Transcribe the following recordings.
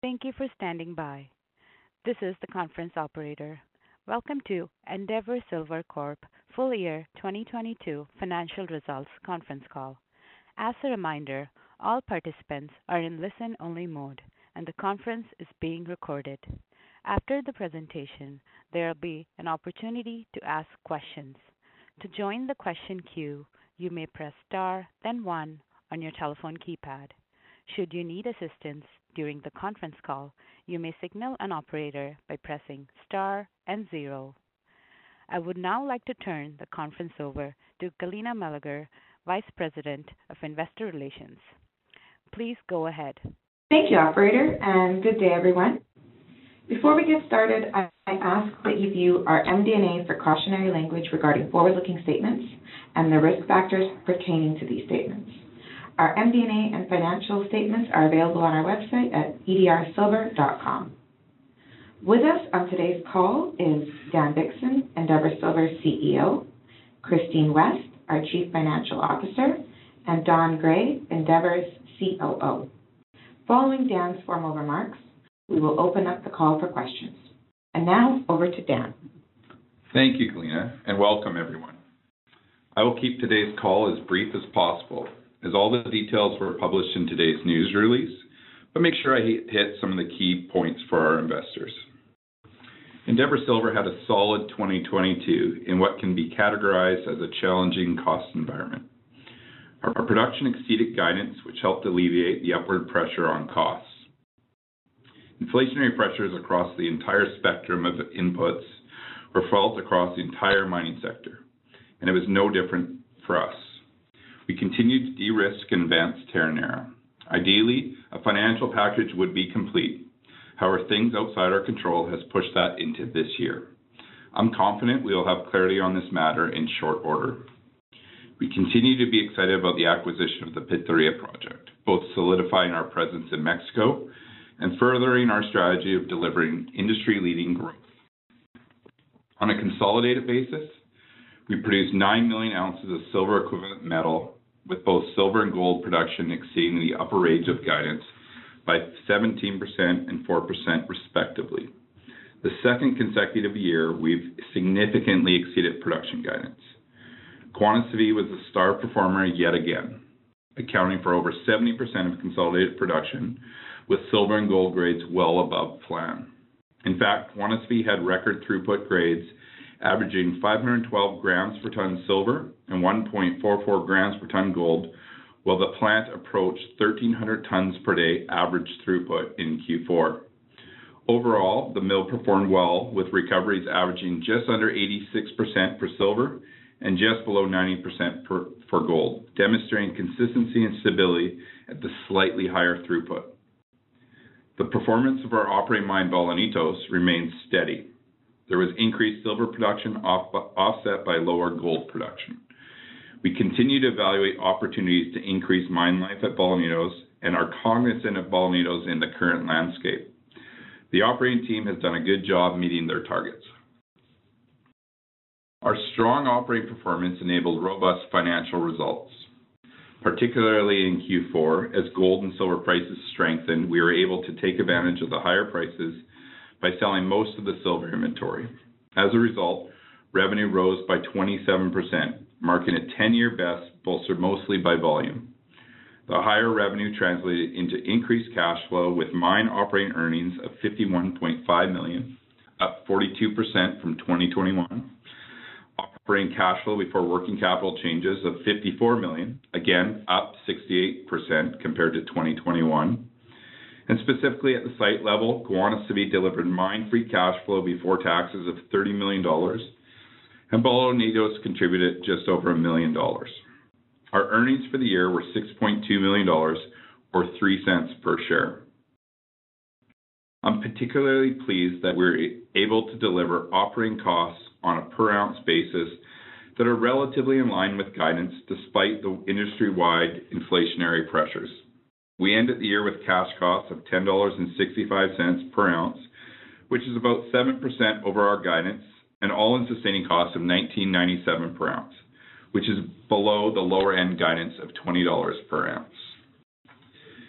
Thank you for standing by. This is the conference operator. Welcome to Endeavour Silver Corp Full Year 2022 Financial Results Conference Call. As a reminder, all participants are in listen-only mode, and the conference is being recorded. After the presentation, there will be an opportunity to ask questions. To join the question queue, you may press star, then one on your telephone keypad. Should you need assistance during the conference call, you may signal an operator by pressing star and zero. I would now like to turn the conference over to Galina Meleger, Vice President of Investor Relations. Please go ahead. Thank you, operator, and good day, everyone. Before we get started, I ask that you view our MD&A for cautionary language regarding forward-looking statements and the risk factors pertaining to these statements. Our MD&A and financial statements are available on our website at edrsilver.com. With us on today's call is Dan Dickson, Endeavour Silver's CEO, Christine West, our Chief Financial Officer, and Don Gray, Endeavour's COO. Following Dan's formal remarks, we will open up the call for questions. And now, over to Dan. Thank you, Galina, and welcome, everyone. I will keep today's call as brief as possible, as all the details were published in today's news release, but make sure I hit some of the key points for our investors. Endeavour Silver had a solid 2022 in what can be categorized as a challenging cost environment. Our production exceeded guidance, which helped alleviate the upward pressure on costs. Inflationary pressures across the entire spectrum of inputs were felt across the entire mining sector, and it was no different for us. We continued to de-risk and advance Terronera. Ideally, a financial package would be complete. However, things outside our control has pushed that into this year. I'm confident we will have clarity on this matter in short order. We continue to be excited about the acquisition of the Pitarrilla project, both solidifying our presence in Mexico and furthering our strategy of delivering industry-leading growth. On a consolidated basis, we produced 9 million ounces of silver equivalent metal, with both silver and gold production exceeding the upper range of guidance by 17% and 4% respectively. The second consecutive year, we've significantly exceeded production guidance. Guanaceví was the star performer yet again, accounting for over 70% of consolidated production, with silver and gold grades well above plan. In fact, Guanaceví had record throughput grades averaging 512 grams per ton silver and 1.44 grams per ton gold, while the plant approached 1,300 tons per day average throughput in Q4. Overall, the mill performed well, with recoveries averaging just under 86% for silver and just below 90% for gold, demonstrating consistency and stability at the slightly higher throughput. The performance of our operating mine, Bolañitos, remains steady. There was increased silver production offset by lower gold production. We continue to evaluate opportunities to increase mine life at Bolañitos and are cognizant of Bolañitos in the current landscape. The operating team has done a good job meeting their targets. Our strong operating performance enabled robust financial results. Particularly in Q4, as gold and silver prices strengthened, we were able to take advantage of the higher prices by selling most of the silver inventory. As a result, revenue rose by 27%, marking a 10-year best, bolstered mostly by volume. The higher revenue translated into increased cash flow, with mine operating earnings of $51.5 million, up 42% from 2021. Operating cash flow before working capital changes of $54 million, again up 68% compared to 2021. And specifically at the site level, Guanaceví delivered mine-free cash flow before taxes of $30 million, and Bolañitos contributed just over $1 million. Our earnings for the year were $6.2 million, or 3 cents per share. I'm particularly pleased that we're able to deliver operating costs on a per-ounce basis that are relatively in line with guidance despite the industry-wide inflationary pressures. We ended the year with cash costs of $10.65 per ounce, which is about 7% over our guidance, and all-in sustaining costs of $19.97 per ounce, which is below the lower end guidance of $20 per ounce.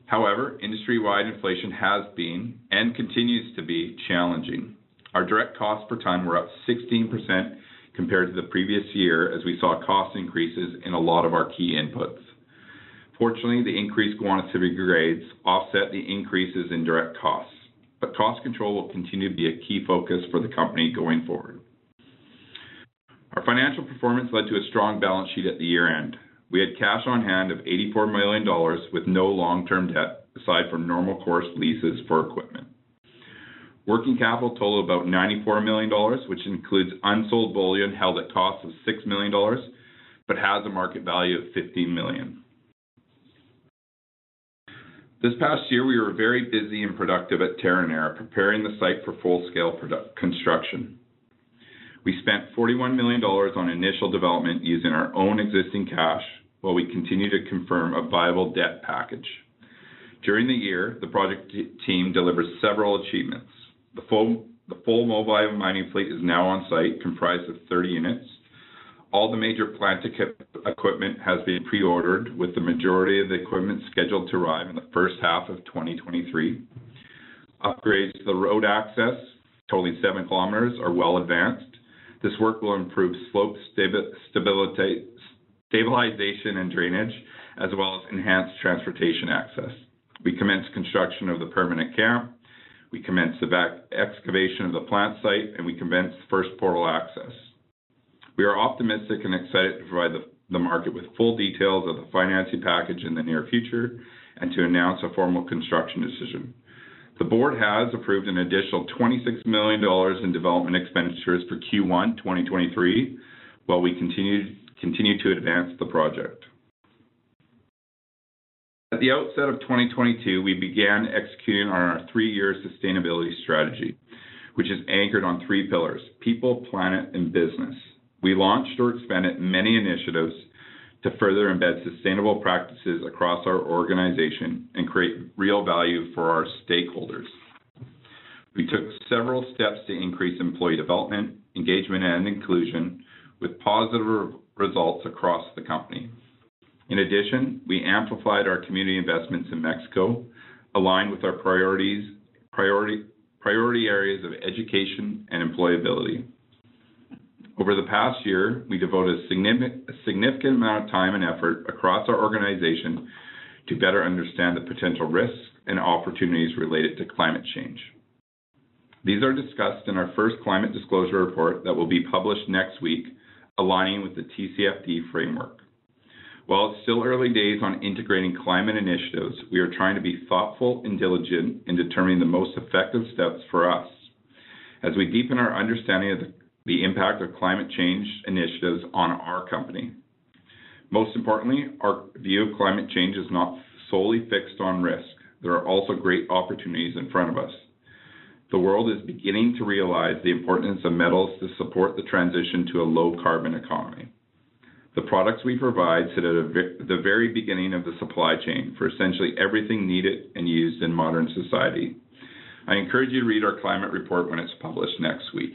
However, industry-wide inflation has been and continues to be challenging. Our direct costs per ton were up 16% compared to the previous year as we saw cost increases in a lot of our key inputs. Fortunately, the increased Guanaceví grades offset the increases in direct costs, but cost control will continue to be a key focus for the company going forward. Our financial performance led to a strong balance sheet at the year end. We had cash on hand of $84 million with no long-term debt aside from normal course leases for equipment. Working capital totaled about $94 million, which includes unsold bullion held at cost of $6 million, but has a market value of $15 million. This past year, we were very busy and productive at Terronera, preparing the site for full-scale construction. We spent $41 million on initial development using our own existing cash while we continue to confirm a viable debt package. During the year, the project team delivered several achievements. The full mobile mining fleet is now on site, comprised of 30 units. All the major plant equipment has been pre-ordered, with the majority of the equipment scheduled to arrive in the first half of 2023. Upgrades to the road access, totaling 7 kilometers, are well advanced. This work will improve slope stabilization and drainage, as well as enhance transportation access. We commenced construction of the permanent camp. We commenced the excavation of the plant site, and we commenced first portal access. We are optimistic and excited to provide the market with full details of the financing package in the near future and to announce a formal construction decision. The board has approved an additional $26 million in development expenditures for Q1 2023, while we continue to advance the project. At the outset of 2022, we began executing on our 3-year sustainability strategy, which is anchored on 3 pillars: people, planet, and business. We launched or expanded many initiatives to further embed sustainable practices across our organization and create real value for our stakeholders. We took several steps to increase employee development, engagement, and inclusion with positive results across the company. In addition, we amplified our community investments in Mexico, aligned with our priority areas of education and employability. Over the past year, we devoted a significant amount of time and effort across our organization to better understand the potential risks and opportunities related to climate change. These are discussed in our first climate disclosure report that will be published next week, aligning with the TCFD framework. While it's still early days on integrating climate initiatives, we are trying to be thoughtful and diligent in determining the most effective steps for us. As we deepen our understanding of the impact of climate change initiatives on our company. Most importantly, our view of climate change is not solely fixed on risk. There are also great opportunities in front of us. The world is beginning to realize the importance of metals to support the transition to a low-carbon economy. The products we provide sit at the very beginning of the supply chain for essentially everything needed and used in modern society. I encourage you to read our climate report when it's published next week.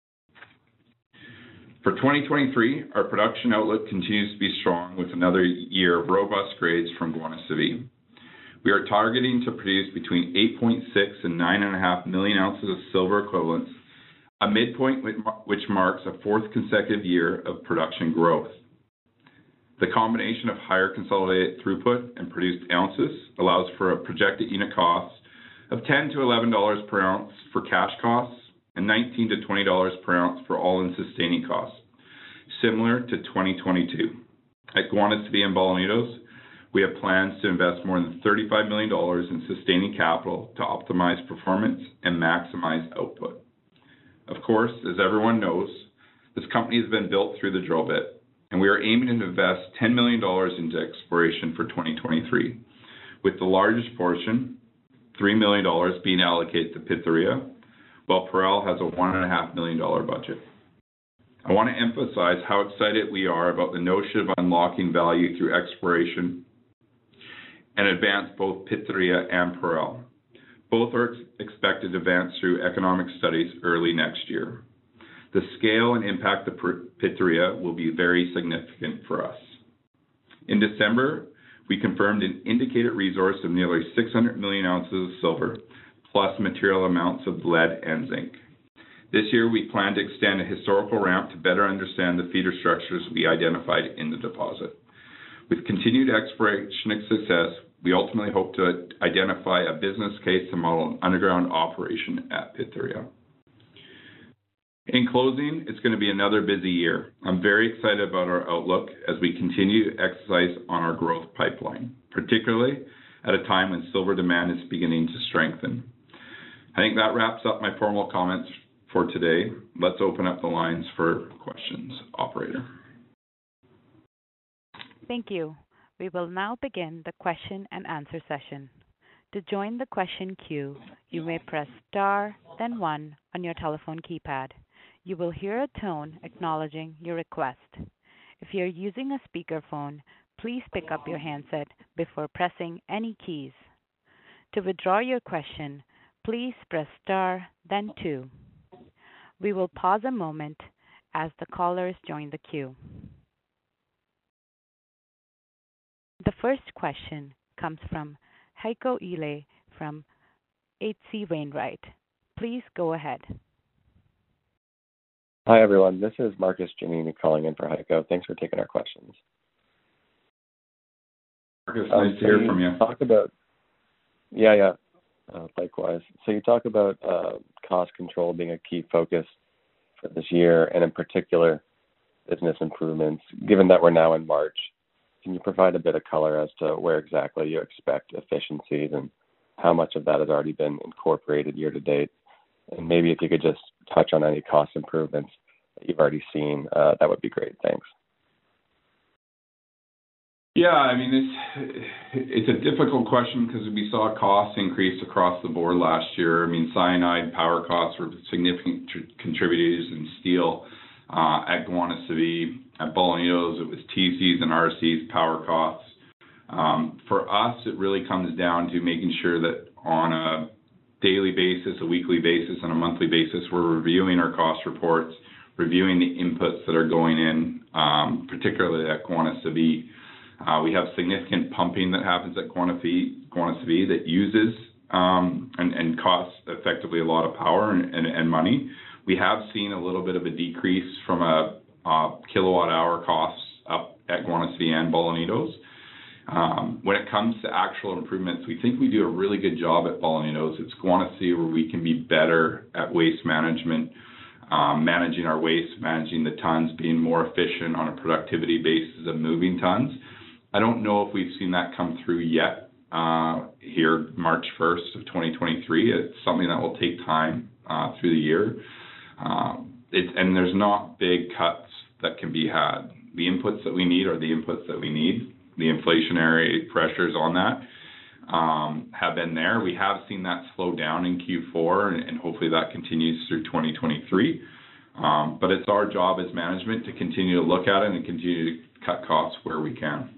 For 2023, our production outlook continues to be strong with another year of robust grades from Guanaceví. We are targeting to produce between 8.6 and 9.5 million ounces of silver equivalents, a midpoint which marks a 4th consecutive year of production growth. The combination of higher consolidated throughput and produced ounces allows for a projected unit cost of $10 to $11 per ounce for cash costs and $19 to $20 per ounce for all-in sustaining costs, similar to 2022. At Guanaceví and Bolañitos, we have plans to invest more than $35 million in sustaining capital to optimize performance and maximize output. Of course, as everyone knows, this company has been built through the drill bit, and we are aiming to invest $10 million into exploration for 2023, with the largest portion, $3 million, being allocated to Pitarrilla, while Parral has a $1.5 million budget. I want to emphasize how excited we are about the notion of unlocking value through exploration and advance both Pitarrilla and Parral. Both are expected to advance through economic studies early next year. The scale and impact of Pitarrilla will be very significant for us. In December, we confirmed an indicated resource of nearly 600 million ounces of silver, plus material amounts of lead and zinc. This year, we plan to extend a historical ramp to better understand the feeder structures we identified in the deposit. With continued exploration success, we ultimately hope to identify a business case to model an underground operation at Pitarrilla. In closing, it's going to be another busy year. I'm very excited about our outlook as we continue to exercise on our growth pipeline, particularly at a time when silver demand is beginning to strengthen. I think that wraps up my formal comments for today. Let's open up the lines for questions. Operator. Thank you. We will now begin the question and answer session. To join the question queue, you may press star, then 1 on your telephone keypad. You will hear a tone acknowledging your request. If you're using a speakerphone, please pick up your handset before pressing any keys. To withdraw your question, please press star, then 2. We will pause a moment as the callers join the queue. The first question comes from Heiko Ihle from H.C. Wainwright. Please go ahead. Hi, everyone. This is Marcus Giannini calling in for Heiko. Thanks for taking our questions. Marcus, nice to hear from you. Likewise. So you talk about cost control being a key focus for this year, and in particular, business improvements. Given that we're now in March, can you provide a bit of color as to where exactly you expect efficiencies and how much of that has already been incorporated year to date? And maybe if you could just touch on any cost improvements that you've already seen, that would be great. Thanks. Yeah, I mean, it's a difficult question because we saw costs increase across the board last year. I mean, cyanide power costs were significant contributors in steel at Guanaceví. At Bolañitos, it was TC's and RC's power costs. For us, it really comes down to making sure that on a daily basis, a weekly basis, and a monthly basis, we're reviewing our cost reports, reviewing the inputs that are going in, particularly at Guanaceví. We have significant pumping that happens at Guanaceví that uses and costs effectively a lot of power and money. We have seen a little bit of a decrease from a kilowatt hour costs up at Guanaceví and Bolañitos. When it comes to actual improvements, we think we do a really good job at Bolañitos. It's Guanaceví where we can be better at waste management, managing our waste, managing the tons, being more efficient on a productivity basis of moving tons. I don't know if we've seen that come through yet here March 1st of 2023. It's something that will take time through the year. And there's not big cuts that can be had. The inputs that we need are the inputs that we need. The inflationary pressures on that have been there. We have seen that slow down in Q4, and hopefully that continues through 2023. But it's our job as management to continue to look at it and continue to cut costs where we can.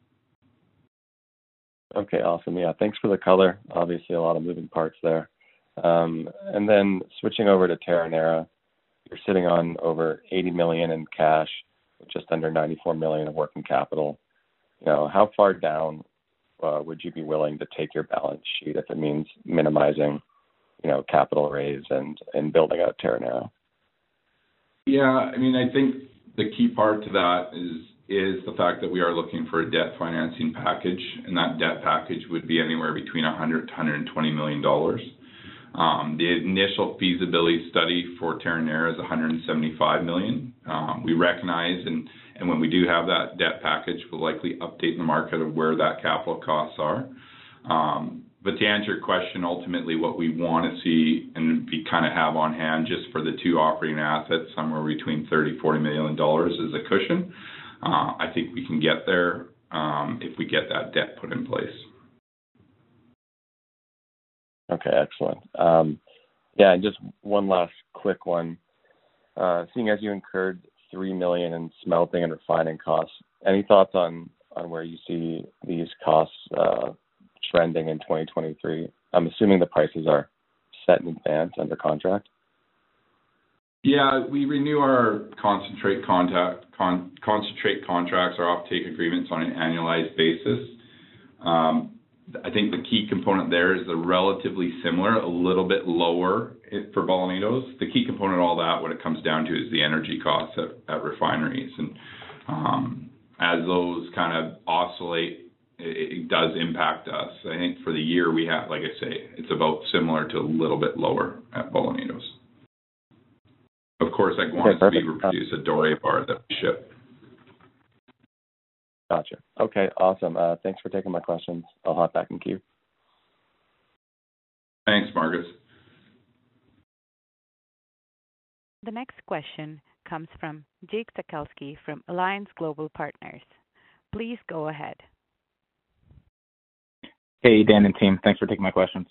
Okay, awesome. Yeah, thanks for the color. Obviously, a lot of moving parts there. And then switching over to Terronera, you're sitting on over $80 million in cash with just under $94 million of working capital. You know, how far down would you be willing to take your balance sheet if it means minimizing, capital raise and building out Terronera? Yeah, I mean, I think the key part to that is the fact that we are looking for a debt financing package, and that debt package would be anywhere between $100 to $120 million. The initial feasibility study for Terronera is $175 million. We recognize, and when we do have that debt package, we'll likely update the market of where that capital costs are. But to answer your question, ultimately what we want to see and we kind of have on hand just for the two operating assets, somewhere between $30 to $40 million is a cushion. I think we can get there if we get that debt put in place. Okay, excellent. And just one last quick one. Seeing as you incurred $3 million in smelting and refining costs, any thoughts on where you see these costs trending in 2023? I'm assuming the prices are set in advance under contract. Yeah, we renew our concentrate contracts, our offtake agreements on an annualized basis. I think the key component there is they're relatively similar, a little bit lower for Bolañitos. The key component of all that, what it comes down to, is the energy costs at refineries. And as those kind of oscillate, it does impact us. I think for the year we have, like I say, it's about similar to a little bit lower at Bolañitos. Of course, at Guanaceví, we produce a Doré bar that we ship. Gotcha. Okay, awesome. Thanks for taking my questions. I'll hop back in queue. Thanks, Marcus. The next question comes from Jake Sekelsky from Alliance Global Partners. Please go ahead. Hey, Dan and team. Thanks for taking my questions.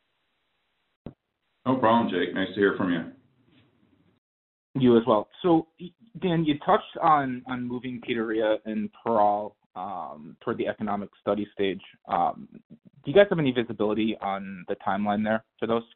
No problem, Jake. Nice to hear from you. You as well. So, Dan, you touched on moving Pitarrilla and Parral toward the economic study stage. Do you guys have any visibility on the timeline there for those?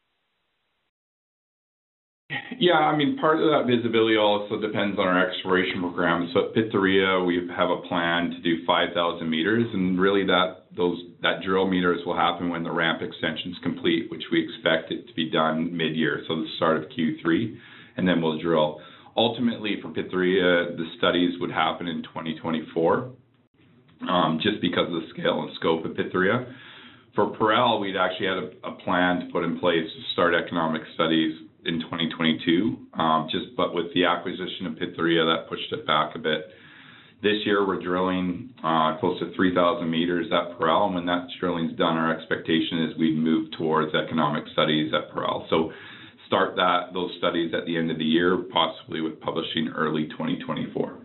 Yeah, I mean, part of that visibility also depends on our exploration program. So at Pitarrilla, we have a plan to do 5,000 meters, and really that drill meters will happen when the ramp extension is complete, which we expect it to be done mid-year, so the start of Q3, and then we'll drill. Ultimately, for Pitarrilla, the studies would happen in 2024, just because of the scale and scope of Pitarrilla. For Parral, we'd actually had a plan to put in place to start economic studies in 2022, but with the acquisition of Pitarrilla, that pushed it back a bit. This year, we're drilling close to 3,000 meters at Parral, and when that drilling's done, our expectation is we'd move towards economic studies at Parral. So start those studies at the end of the year, possibly with publishing early 2024.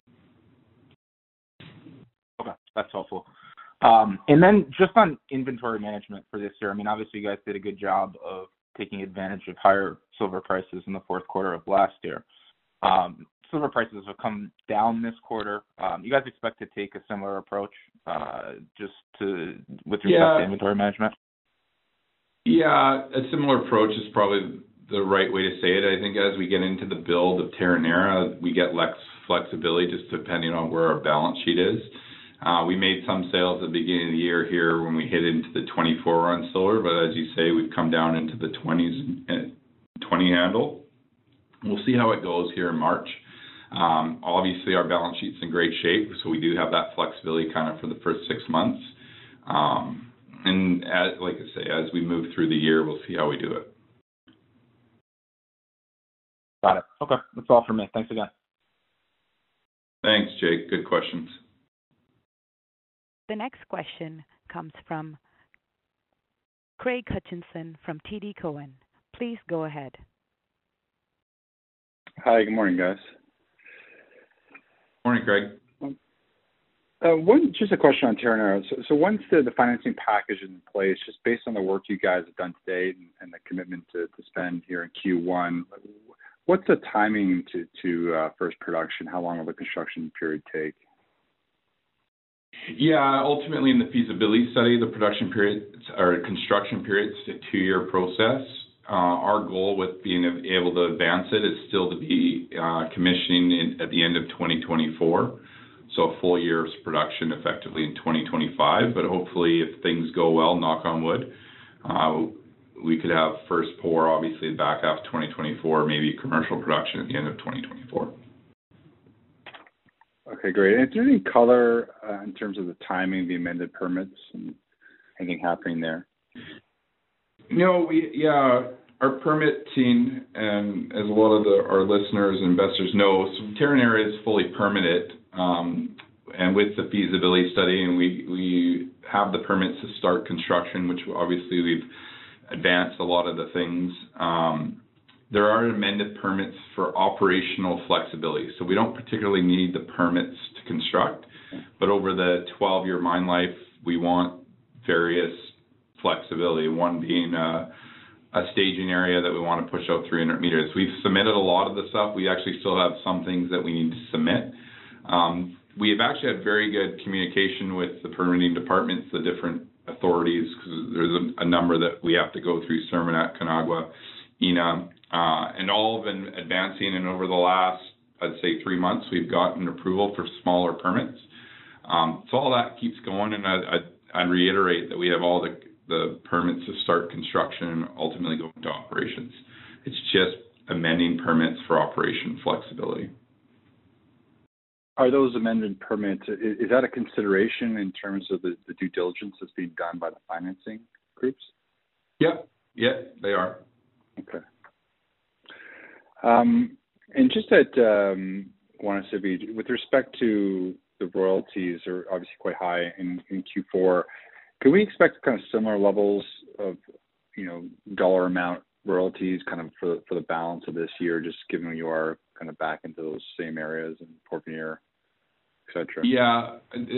Okay, that's helpful. And then just on inventory management for this year, I mean, obviously you guys did a good job of taking advantage of higher silver prices in the fourth quarter of last year. Silver prices have come down this quarter. You guys expect to take a similar approach with respect to inventory management? Yeah, a similar approach is probably the right way to say it. I think as we get into the build of Terronera, we get less flexibility just depending on where our balance sheet is. We made some sales at the beginning of the year here when we hit into the 24 on silver, but as you say, we've come down into the 20s and 20 handle. We'll see how it goes here in March. Obviously, our balance sheet's in great shape, so we do have that flexibility kind of for the first 6 months. And like I say, as we move through the year, we'll see how we do it. Got it. Okay, that's all for me. Thanks again. Thanks, Jake. Good questions. The next question comes from Craig Hutchison from TD Cowen. Please go ahead. Hi, good morning, guys. Morning, Craig. Just a question on Terronera. So once the financing package is in place, just based on the work you guys have done today and the commitment to spend here in Q1, what's the timing to first production? How long will the construction period take? Yeah, ultimately in the feasibility study, the production period or construction period is a 2-year process. Our goal with being able to advance it is still to be commissioning at the end of 2024. So a full year's production effectively in 2025. But hopefully, if things go well, knock on wood, we could have first pour obviously the back half of 2024, maybe commercial production at the end of 2024. Okay, great. And is there any color in terms of the timing of the amended permits and anything happening there? No, our permit team, and as a lot of our listeners and investors know, so Terronera is fully permitted, and with the feasibility study, and we have the permits to start construction, which obviously we've advanced a lot of the things. There are amended permits for operational flexibility, so we don't particularly need the permits to construct, but over the 12-year mine life, we want various flexibility, one being a staging area that we want to push out 300 meters. We've submitted a lot of the stuff. We actually still have some things that we need to submit. We have actually had very good communication with the permitting departments, the different authorities, because there's a number that we have to go through, Sermonette, Conagua, INA, and all have been advancing, and over the last, I'd say 3 months, we've gotten approval for smaller permits. So all that keeps going, and I'd reiterate that we have all the permits to start construction and ultimately go into operations. It's just amending permits for operation flexibility. Are those amended permits, is that a consideration in terms of the due diligence that's being done by the financing groups? Yeah, they are. Okay. And just at Guanaceví, with respect to the royalties, are obviously quite high in Q4. Can we expect kind of similar levels of, dollar amount royalties kind of for the balance of this year, just given you are kind of back into those same areas in Porvenir, et cetera? Yeah,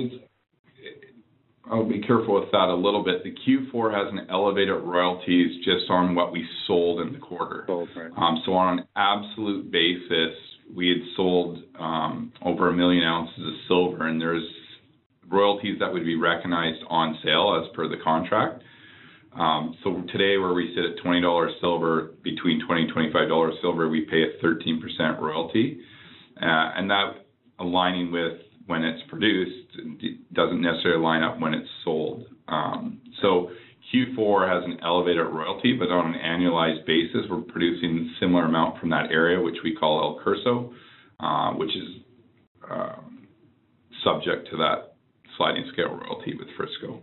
I'll be careful with that a little bit. The Q4 has an elevated royalties just on what we sold in the quarter. Sold, right. So on an absolute basis, we had sold over 1 million ounces of silver, and there's royalties that would be recognized on sale as per the contract. So today, where we sit at $20 silver, between $20 and $25 silver, we pay a 13% royalty, and that aligning with when it's produced doesn't necessarily line up when it's sold. So Q4 has an elevated royalty, but on an annualized basis, we're producing a similar amount from that area, which we call El Curso, which is subject to that sliding scale royalty with Frisco.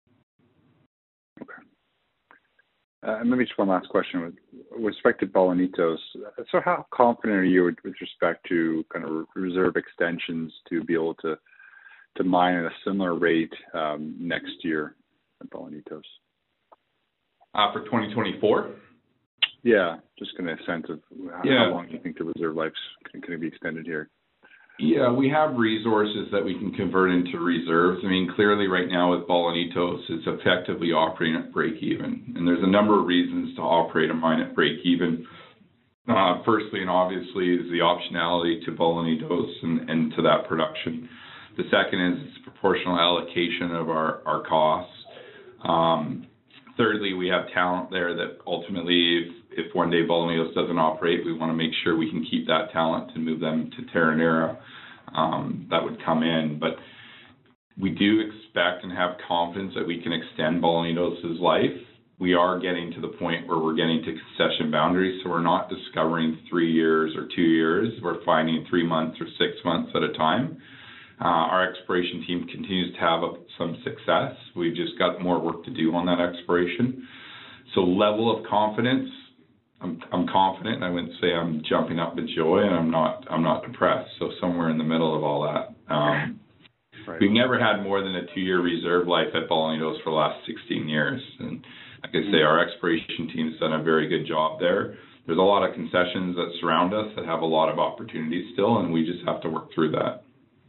Okay. Maybe just one last question with respect to Bolañitos. So how confident are you with respect to kind of reserve extensions to be able to mine at a similar rate next year at Bolañitos? For 2024? Yeah, just kind of a sense of how long you think the reserve lives can be extended here. Yeah, we have resources that we can convert into reserves. I mean, clearly right now with Bolañitos, it's effectively operating at break even. And there's a number of reasons to operate a mine at break even. Firstly and obviously is the optionality to Bolañitos and to that production. The second is it's a proportional allocation of our costs. Thirdly, we have talent there that ultimately, if one day Bolañitos doesn't operate, we want to make sure we can keep that talent and move them to Terronera. That would come in. But we do expect and have confidence that we can extend Bolañitos' life. We are getting to the point where we're getting to concession boundaries, so we're not discovering 3 years or 2 years. We're finding 3 months or 6 months at a time. Our exploration team continues to have some success. We've just got more work to do on that exploration. So level of confidence, I'm confident. I wouldn't say I'm jumping up with joy, and I'm not depressed. So somewhere in the middle of all that. Right. We've never had more than a 2-year reserve life at Bolañitos for the last 16 years. And like I say, our exploration team's done a very good job there. There's a lot of concessions that surround us that have a lot of opportunities still, and we just have to work through that.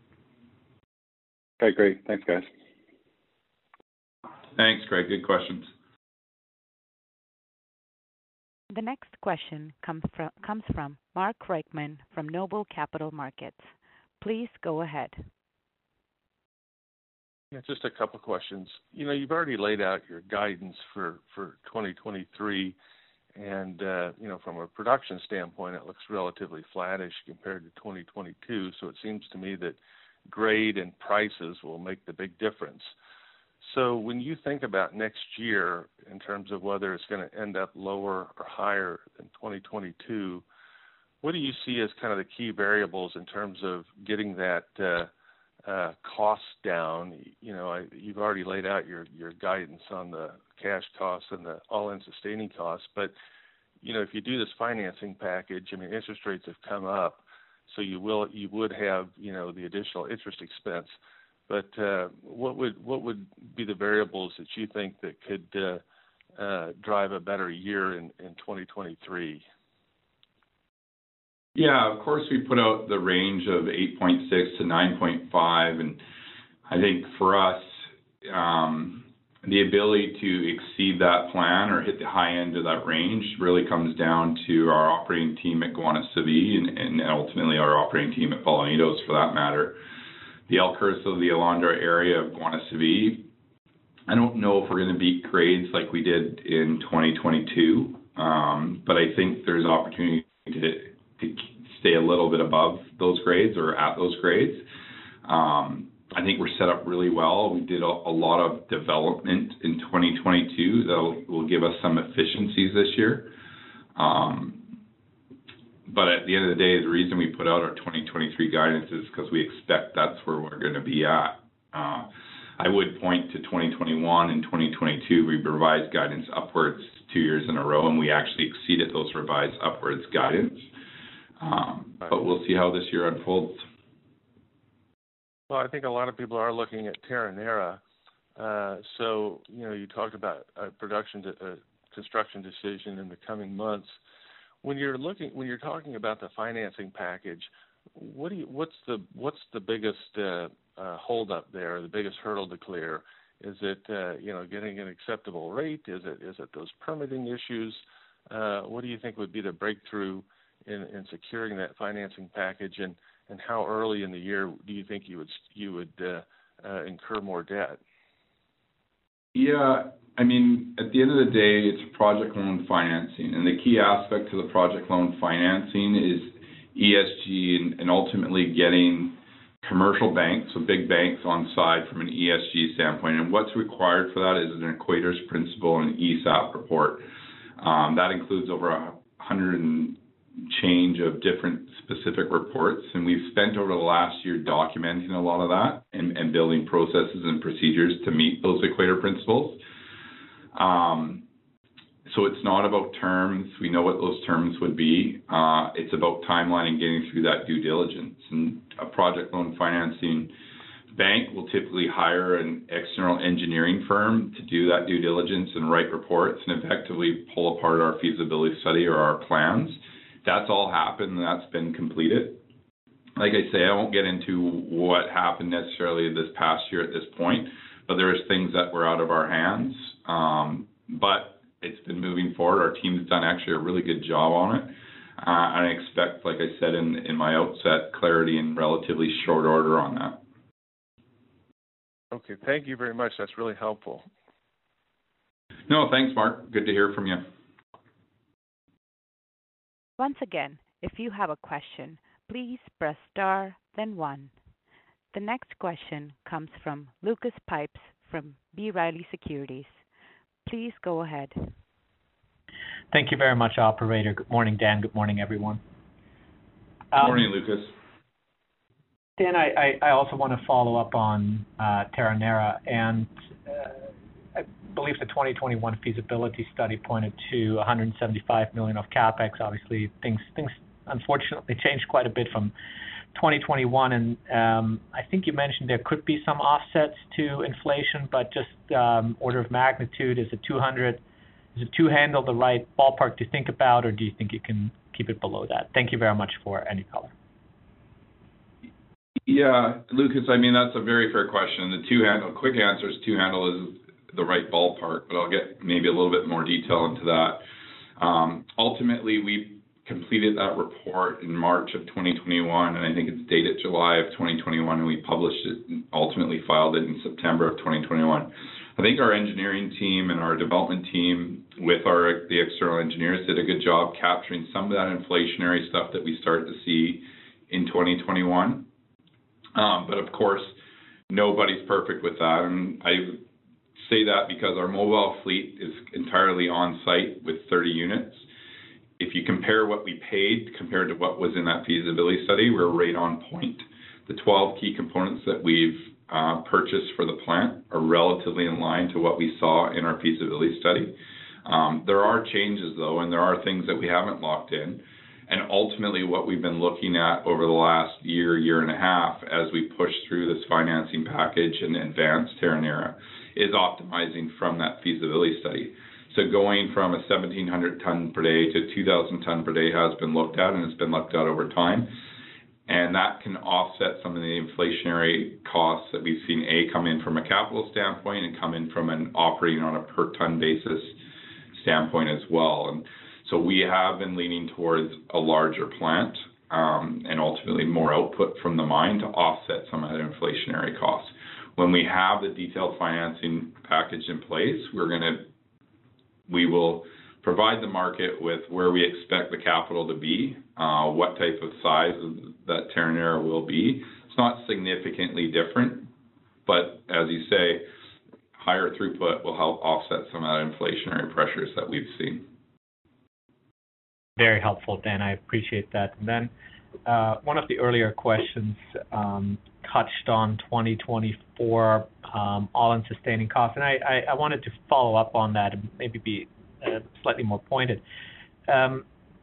Okay, great. Thanks, guys. Thanks, Greg. Good questions. The next question comes from Mark Reichman from Noble Capital Markets. Please go ahead. Yeah, just a couple of questions. You've already laid out your guidance for 2023, and from a production standpoint, it looks relatively flattish compared to 2022. So it seems to me that grade and prices will make the big difference. So when you think about next year in terms of whether it's going to end up lower or higher than 2022, what do you see as kind of the key variables in terms of getting that cost down? You've already laid out your guidance on the cash costs and the all-in sustaining costs, but if you do this financing package, I mean, interest rates have come up, so you would have the additional interest expense. But what would be the variables that you think that could drive a better year in 2023? Yeah, of course, we put out the range of 8.6 to 9.5, and I think for us, the ability to exceed that plan or hit the high end of that range really comes down to our operating team at Guanaceví and ultimately our operating team at Bolañitos for that matter. The El Curso, the Alondra area of Guanaceví, I don't know if we're going to beat grades like we did in 2022, but I think there's opportunity to stay a little bit above those grades or at those grades. I think we're set up really well. We did a lot of development in 2022 that will give us some efficiencies this year. But at the end of the day, the reason we put out our 2023 guidance is because we expect that's where we're going to be at. I would point to 2021 and 2022. We revised guidance upwards 2 years in a row, and we actually exceeded those revised upwards guidance. But we'll see how this year unfolds. Well, I think a lot of people are looking at Terronera. So, you talked about a construction decision in the coming months. When you're talking about the financing package, what's the biggest holdup there, the biggest hurdle to clear? Is it getting an acceptable rate? Is it those permitting issues? What do you think would be the breakthrough in securing that financing package, and how early in the year do you think you would incur more debt? Yeah, I mean, at the end of the day, it's project loan financing, and the key aspect to the project loan financing is ESG and ultimately getting commercial banks, so big banks on side from an ESG standpoint. And what's required for that is an Equator's Principle and ESAP report. That includes over 100 and change of different specific reports, and we've spent over the last year documenting a lot of that and building processes and procedures to meet those Equator Principles. So it's not about terms. We know what those terms would be. It's about timeline and getting through that due diligence. And a project loan financing bank will typically hire an external engineering firm to do that due diligence and write reports and effectively pull apart our feasibility study or our plans. That's all happened, and that's been completed. Like I say, I won't get into what happened necessarily this past year at this point, but there's things that were out of our hands. But it's been moving forward. Our team's done actually a really good job on it. And I expect, like I said in my outset, clarity in relatively short order on that. Okay, thank you very much. That's really helpful. No, thanks, Mark. Good to hear from you. Once again, if you have a question, please press star, then 1. The next question comes from Lucas Pipes from B. Riley Securities. Please go ahead. Thank you very much, operator. Good morning, Dan. Good morning, everyone. Good morning, Lucas. Dan, I also want to follow up on Terronera, and I believe the 2021 feasibility study pointed to $175 million of capex. Obviously, things unfortunately changed quite a bit from 2021, and I think you mentioned there could be some offsets to inflation, but just order of magnitude, is it 200? Is it 2 handle the right ballpark to think about, or do you think you can keep it below that? Thank you very much for any color. Yeah, Lucas, I mean, that's a very fair question. The 2 handle, quick answer is 2 handle is the right ballpark, but I'll get maybe a little bit more detail into that. Ultimately, we completed that report in March of 2021, and I think it's dated July of 2021, and we published it and ultimately filed it in September of 2021. I think our engineering team and our development team with the external engineers did a good job capturing some of that inflationary stuff that we started to see in 2021. But of course, nobody's perfect with that, and I say that because our mobile fleet is entirely on site with 30 units. If you compare what we paid compared to what was in that feasibility study, we're right on point. The 12 key components that we've purchased for the plant are relatively in line to what we saw in our feasibility study. There are changes, though, and there are things that we haven't locked in. And ultimately, what we've been looking at over the last year and a half, as we push through this financing package and advance Terronera, is optimizing from that feasibility study. So going from a 1,700 ton per day to 2,000 ton per day has been looked at, and it's been looked at over time. And that can offset some of the inflationary costs that we've seen come in from a capital standpoint and come in from an operating on a per ton basis standpoint as well. And so we have been leaning towards a larger plant and ultimately more output from the mine to offset some of that inflationary costs. When we have the detailed financing package in place, we will provide the market with where we expect the capital to be, what type of size that Terronera will be. It's not significantly different But as you say, higher throughput will help offset some of that inflationary pressures that we've seen. Very helpful, Dan. I appreciate that. And then one of the earlier questions touched on 2024 all-in sustaining costs, and I wanted to follow up on that and maybe be slightly more pointed. I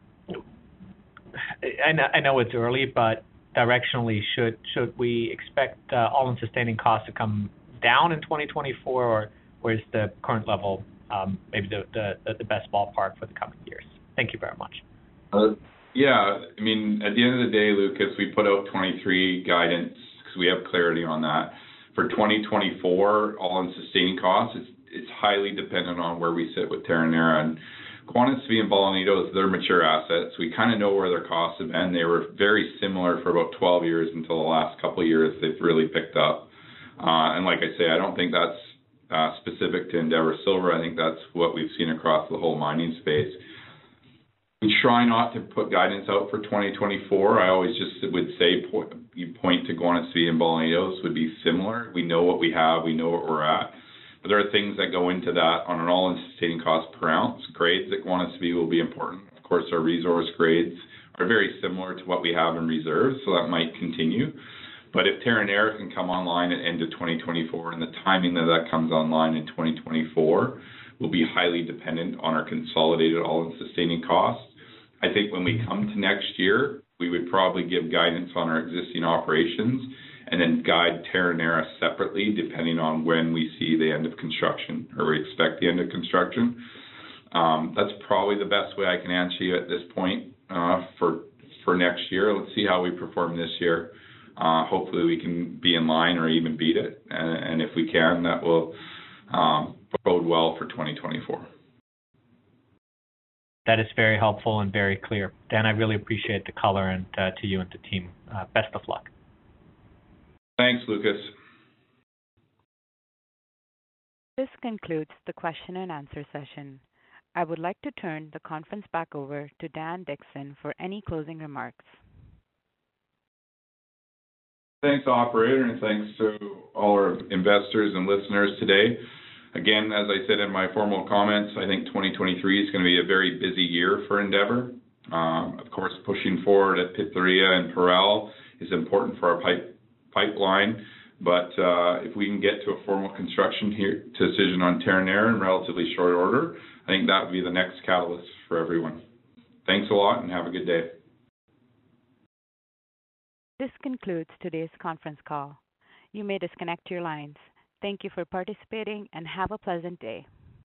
know it's early, but directionally, should we expect all-in sustaining costs to come down in 2024, or is the current level maybe the best ballpark for the coming years? Thank you very much. Yeah, I mean, at the end of the day, Lucas, we put out 23 guidance because we have clarity on that. For 2024, all-in sustaining costs, it's highly dependent on where we sit with Terronera. And Guanaceví and Bolañitos, they're mature assets. We kind of know where their costs have been. They were very similar for about 12 years until the last couple of years they've really picked up. And like I say, I don't think that's specific to Endeavour Silver. I think that's what we've seen across the whole mining space. We try not to put guidance out for 2024. I always just would say you point to Guanaceví and Bolañitos would be similar. We know what we have. We know what we're at. But there are things that go into that on an all-in sustaining cost per ounce. Grades at Guanaceví will be important. Of course, our resource grades are very similar to what we have in reserves, so that might continue. But if Terronera can come online at end of 2024, and the timing that comes online in 2024 will be highly dependent on our consolidated all-in sustaining costs. I think when we come to next year, we would probably give guidance on our existing operations and then guide Terronera separately depending on when we see the end of construction or we expect the end of construction. That's probably the best way I can answer you at this point for next year. Let's see how we perform this year. Hopefully we can be in line or even beat it. And if we can, that will bode well for 2024. That is very helpful and very clear. Dan, I really appreciate the color, and to you and the team, best of luck. Thanks, Lucas. This concludes the question and answer session. I would like to turn the conference back over to Dan Dickson for any closing remarks. Thanks, operator, and thanks to all our investors and listeners today. Again, as I said in my formal comments, I think 2023 is going to be a very busy year for Endeavour. Of course, pushing forward at Pitarrilla and Parral is important for our pipeline, but if we can get to a formal construction decision on Terronera in relatively short order, I think that would be the next catalyst for everyone. Thanks a lot and have a good day. This concludes today's conference call. You may disconnect your lines. Thank you for participating and have a pleasant day.